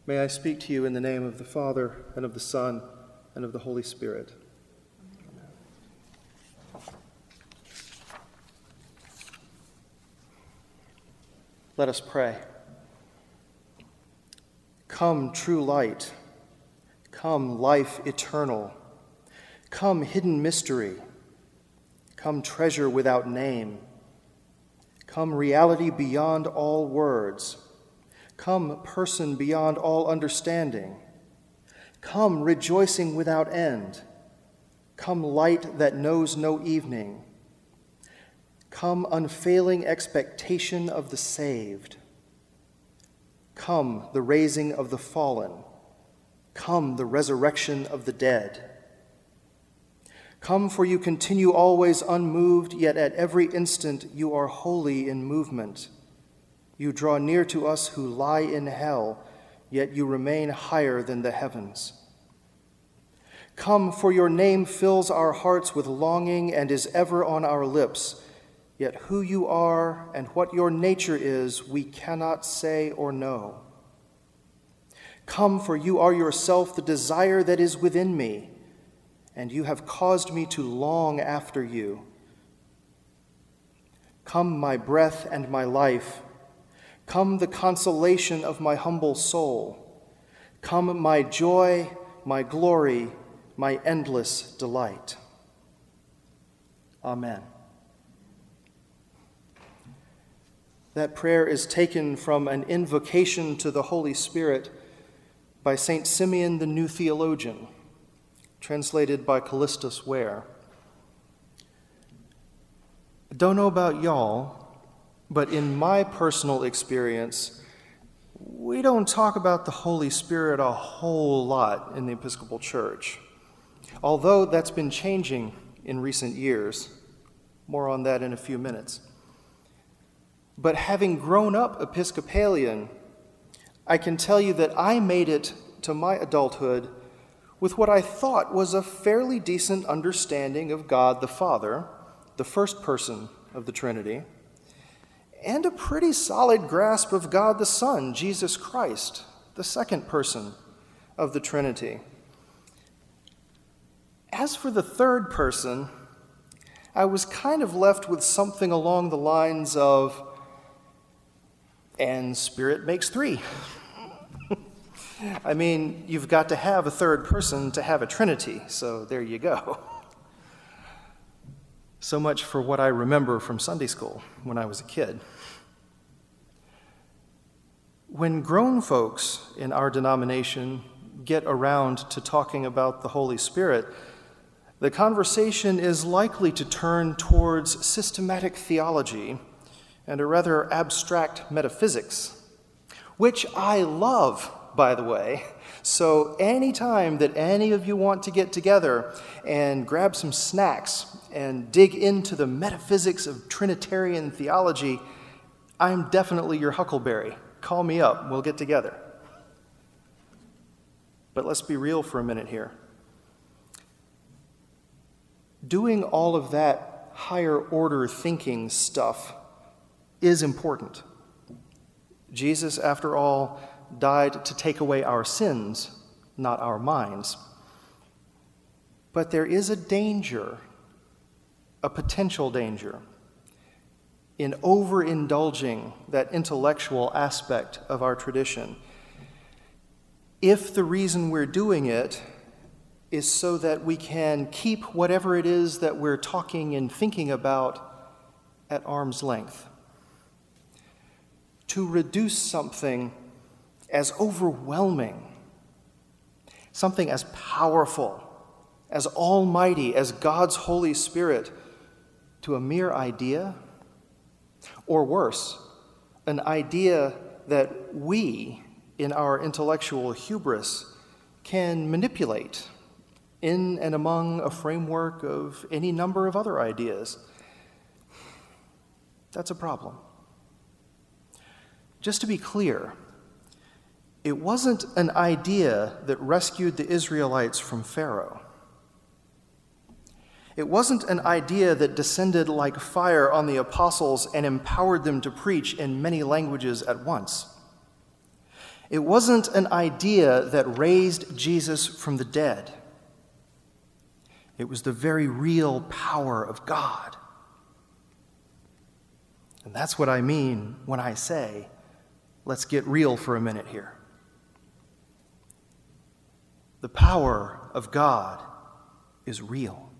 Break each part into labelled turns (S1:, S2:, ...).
S1: May I speak to you in the name of the Father, and of the Son, and of the Holy Spirit. Let us pray. Come, true light. Come, life eternal. Come, hidden mystery. Come, treasure without name. Come, reality beyond all words. Come, person beyond all understanding. Come, rejoicing without end. Come, light that knows no evening. Come, unfailing expectation of the saved. Come, the raising of the fallen. Come, the resurrection of the dead. Come, for you continue always unmoved, yet at every instant you are wholly in movement. You draw near to us who lie in hell, yet you remain higher than the heavens. Come, for your name fills our hearts with longing and is ever on our lips, yet who you are and what your nature is we cannot say or know. Come, for you are yourself the desire that is within me, and you have caused me to long after you. Come, my breath and my life. Come, the consolation of my humble soul. Come, my joy, my glory, my endless delight. Amen. That prayer is taken from an invocation to the Holy Spirit by St. Simeon the New Theologian, translated by Callistus Ware. I don't know about y'all, but in my personal experience, we don't talk about the Holy Spirit a whole lot in the Episcopal Church, although that's been changing in recent years. More on that in a few minutes. But having grown up Episcopalian, I can tell you that I made it to my adulthood with what I thought was a fairly decent understanding of God the Father, the first person of the Trinity, and a pretty solid grasp of God the Son, Jesus Christ, the second person of the Trinity. As for the third person, I was kind of left with something along the lines of, and Spirit makes three. I mean, you've got to have a third person to have a Trinity, so there you go. So much for what I remember from Sunday school when I was a kid. When grown folks in our denomination get around to talking about the Holy Spirit, the conversation is likely to turn towards systematic theology and a rather abstract metaphysics, which I love, by the way. So anytime that any of you want to get together and grab some snacks and dig into the metaphysics of Trinitarian theology, I'm definitely your huckleberry. Call me up, we'll get together. But let's be real for a minute here. Doing all of that higher order thinking stuff is important. Jesus, after all, died to take away our sins, not our minds. But there is a danger, a potential danger, in overindulging that intellectual aspect of our tradition, if the reason we're doing it is so that we can keep whatever it is that we're talking and thinking about at arm's length. To reduce something as overwhelming, something as powerful, as almighty as God's Holy Spirit to a mere idea, or worse, an idea that we, in our intellectual hubris, can manipulate in and among a framework of any number of other ideas. That's a problem. Just to be clear, it wasn't an idea that rescued the Israelites from Pharaoh. It wasn't an idea that descended like fire on the apostles and empowered them to preach in many languages at once. It wasn't an idea that raised Jesus from the dead. It was the very real power of God. And that's what I mean when I say, let's get real for a minute here. The power of God is real.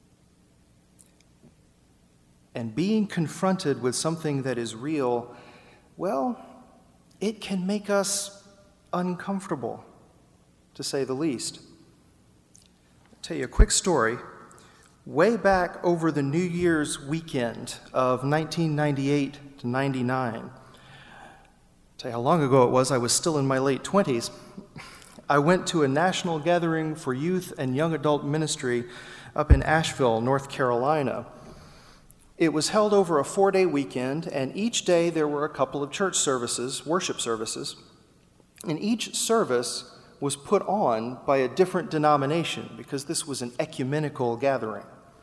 S1: And being confronted with something that is real, well, it can make us uncomfortable, to say the least. I'll tell you a quick story. Way back over the New Year's weekend of 1998 to 99, I'll tell you how long ago it was. I was still in my late 20s. I went to a national gathering for youth and young adult ministry up in Asheville, North Carolina. It was held over a 4-day weekend, and each day there were a couple of church services, worship services, and each service was put on by a different denomination because this was an ecumenical gathering.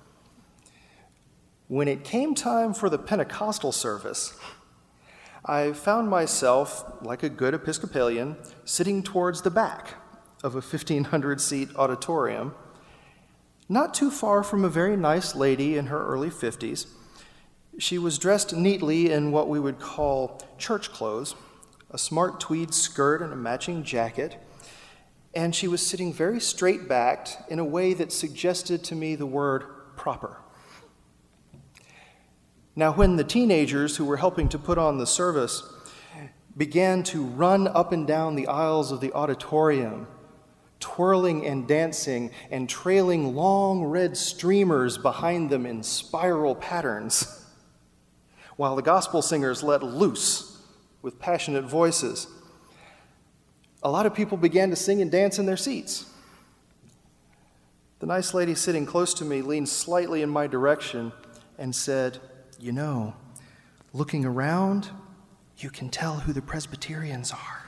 S1: When it came time for the Pentecostal service, I found myself, like a good Episcopalian, sitting towards the back of a 1,500-seat auditorium, not too far from a very nice lady in her early 50s. She was dressed neatly in what we would call church clothes, a smart tweed skirt and a matching jacket, and she was sitting very straight-backed in a way that suggested to me the word proper. Now, when the teenagers who were helping to put on the service began to run up and down the aisles of the auditorium, twirling and dancing and trailing long red streamers behind them in spiral patterns, while the gospel singers let loose with passionate voices, a lot of people began to sing and dance in their seats. The nice lady sitting close to me leaned slightly in my direction and said, "You know, looking around, you can tell who the Presbyterians are."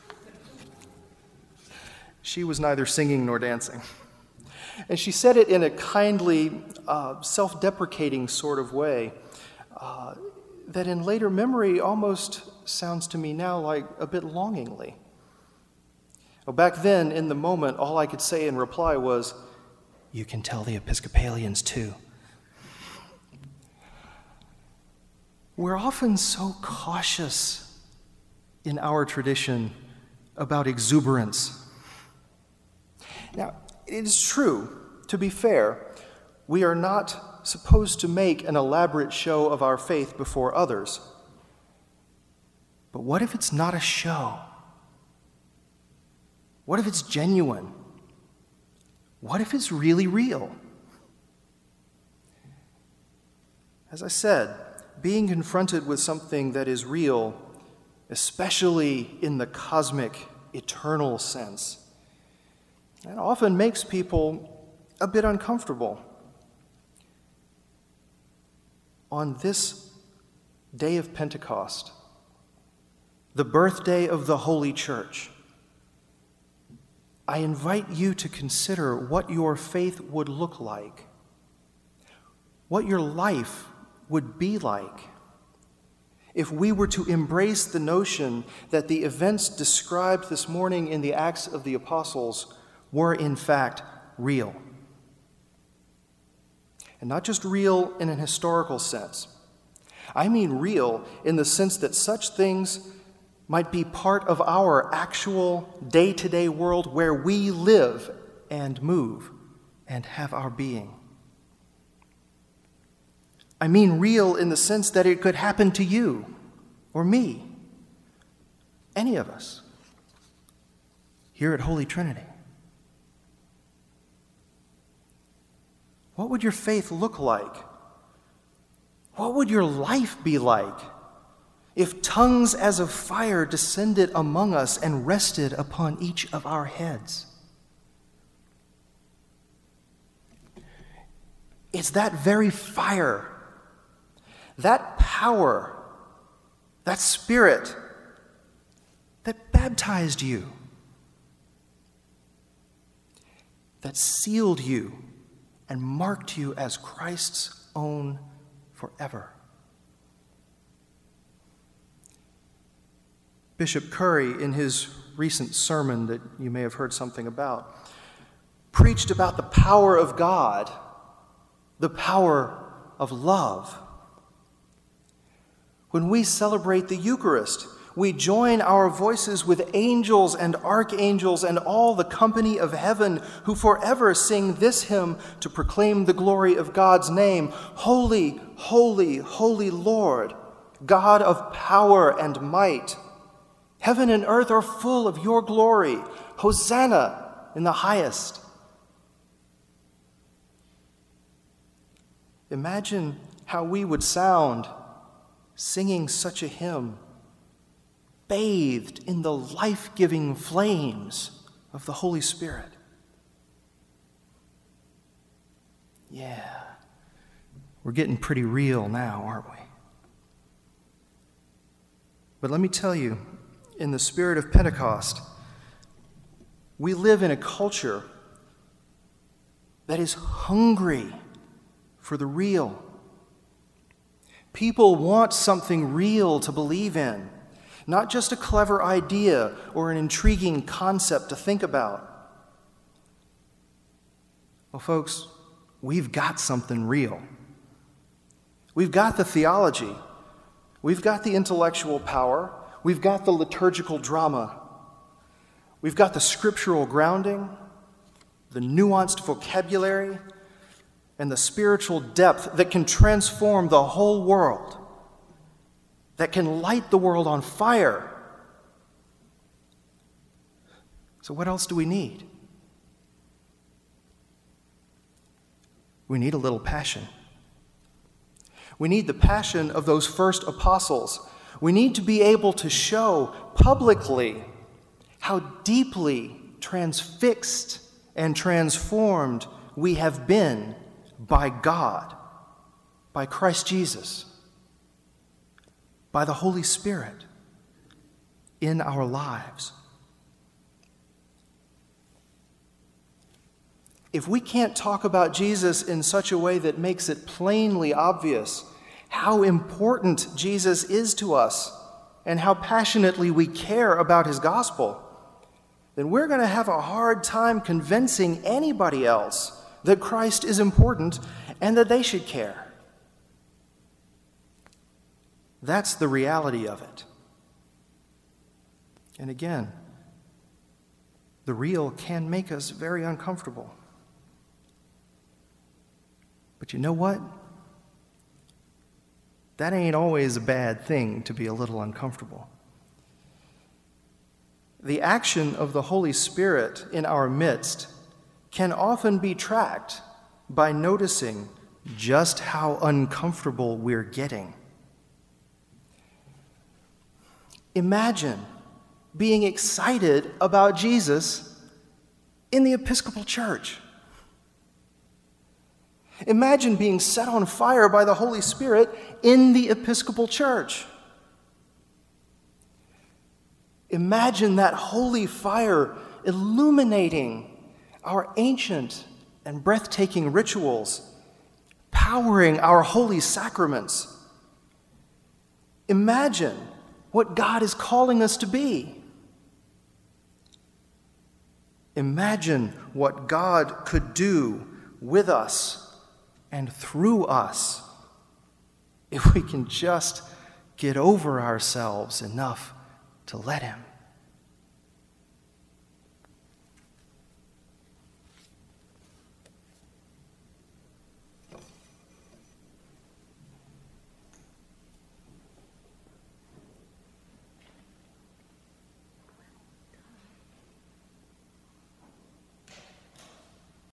S1: She was neither singing nor dancing. And she said it in a kindly, self-deprecating sort of way that in later memory almost sounds to me now like a bit longingly. Well, back then, in the moment, all I could say in reply was, "You can tell the Episcopalians too." We're often so cautious in our tradition about exuberance. Now, it is true, to be fair, we are not supposed to make an elaborate show of our faith before others. But what if it's not a show? What if it's genuine? What if it's really real? As I said, being confronted with something that is real, especially in the cosmic, eternal sense, that often makes people a bit uncomfortable. On this day of Pentecost, the birthday of the Holy Church, I invite you to consider what your faith would look like, what your life would be like if we were to embrace the notion that the events described this morning in the Acts of the Apostles were in fact real. And not just real in an historical sense. I mean real in the sense that such things might be part of our actual day-to-day world where we live and move and have our being. I mean real in the sense that it could happen to you or me, any of us, here at Holy Trinity. What would your faith look like? What would your life be like if tongues as of fire descended among us and rested upon each of our heads? It's that very fire, that power, that spirit that baptized you, that sealed you and marked you as Christ's own forever. Bishop Curry, in his recent sermon that you may have heard something about, preached about the power of God, the power of love. When we celebrate the Eucharist, we join our voices with angels and archangels and all the company of heaven who forever sing this hymn to proclaim the glory of God's name. Holy, holy, holy Lord, God of power and might. Heaven and earth are full of your glory. Hosanna in the highest. Imagine how we would sound singing such a hymn, bathed in the life-giving flames of the Holy Spirit. Yeah, we're getting pretty real now, aren't we? But let me tell you, in the spirit of Pentecost, we live in a culture that is hungry for the real. People want something real to believe in. Not just a clever idea or an intriguing concept to think about. Well, folks, we've got something real. We've got the theology. We've got the intellectual power. We've got the liturgical drama. We've got the scriptural grounding, the nuanced vocabulary, and the spiritual depth that can transform the whole world, that can light the world on fire. So what else do we need? We need a little passion. We need the passion of those first apostles. We need to be able to show publicly how deeply transfixed and transformed we have been by God, by Christ Jesus, by the Holy Spirit in our lives. If we can't talk about Jesus in such a way that makes it plainly obvious how important Jesus is to us and how passionately we care about his gospel, then we're going to have a hard time convincing anybody else that Christ is important and that they should care. That's the reality of it. And again, the real can make us very uncomfortable. But you know what? That ain't always a bad thing to be a little uncomfortable. The action of the Holy Spirit in our midst can often be tracked by noticing just how uncomfortable we're getting. Imagine being excited about Jesus in the Episcopal Church. Imagine being set on fire by the Holy Spirit in the Episcopal Church. Imagine that holy fire illuminating our ancient and breathtaking rituals, powering our holy sacraments. Imagine what God is calling us to be. Imagine what God could do with us and through us if we can just get over ourselves enough to let him.